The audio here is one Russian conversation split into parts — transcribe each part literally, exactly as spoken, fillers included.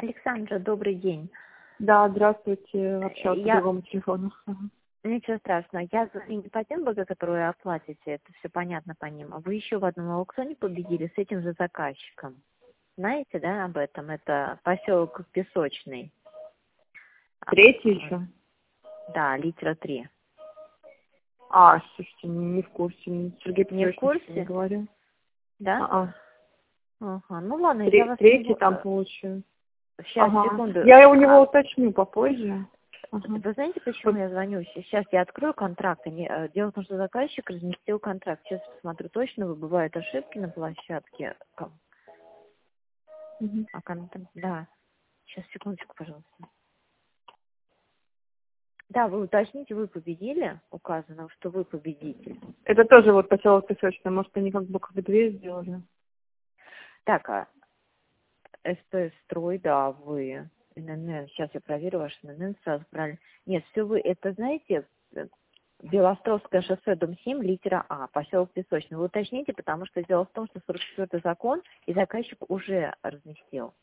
Александра, добрый день. Да, здравствуйте. Общалась по Я... другому телефону. Ага. Ничего страшного. Я звоню не по тем БГ, которые оплатите, это все понятно по ним. А вы еще в одном аукционе победили с этим же заказчиком. Знаете, да, об этом? Это поселок Песочный. Третий еще? Да, литра три. А, слушайте, не в курсе. Сергей Не в Петрович курсе? не говорил. Да? А-а. Ага. Ну ладно, Тре- я вас... Третий не... там получил. Сейчас, Ага. секунду. Я у него А... уточню попозже. Ага. Вы знаете, почему Вот. я звоню? Сейчас я открою контракт. Они- э, Дело в том, что заказчик разместил контракт. Сейчас посмотрю точно, бывают ошибки на площадке. Ка- Мгм. А контракт, да. Сейчас, секундочку, пожалуйста. Да, вы уточните, вы победили. Указано, что вы победитель. Это тоже вот поселок Песочный. Может, они как бы как две сделали? Так, а СП строй, да, вы. ННН, сейчас я проверю ваш ННН сразу правильно. Нет, все вы, это, знаете, э, Белостровское шоссе, дом семь, литера А, поселок Песочный. Вы уточните, потому что дело в том, что сорок четвёртый закон, и заказчик уже разместил.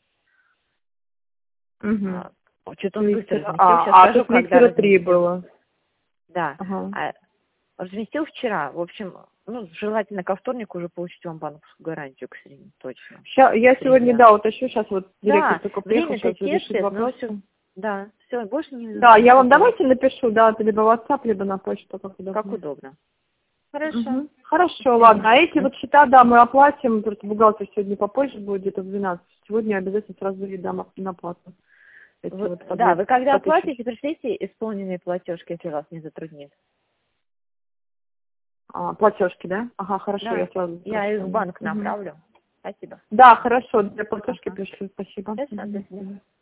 Угу. А, Что-то он быстро Литера разместил, А. сейчас А, скажу, тут когда литера три разместил. было. Да, Ага. а, разместил вчера. В общем, ну, желательно ко вторнику уже получить вам банковскую гарантию, к среднему, точно. Ща, я К сегодня, среде. да, уточню. Сейчас вот директор Да, только приехал, время-то сейчас решит тешит, но вопрос. все, да, все, больше не Да, я вам беспокойтесь. давайте напишу, да, либо в WhatsApp, либо на почту, как удобно. Как удобно. Хорошо. Мгм. Хорошо, Всё. ладно. А эти вот счета, да, мы оплатим, просто бухгалтер сегодня попозже будет, где-то в двенадцать. Сегодня обязательно сразу передам на плату. Эти Вы- вот по да, две- вы когда по тысяче. оплатите, пришлите исполненные платежки, если вас не затруднит. А, платежки, да? Ага, хорошо, я Да, сразу. я их в спрошу. банк Мгм. направлю. Спасибо. Да, хорошо, для платежки Ага. пришлю, спасибо. Хорошо, до Мгм. свидания.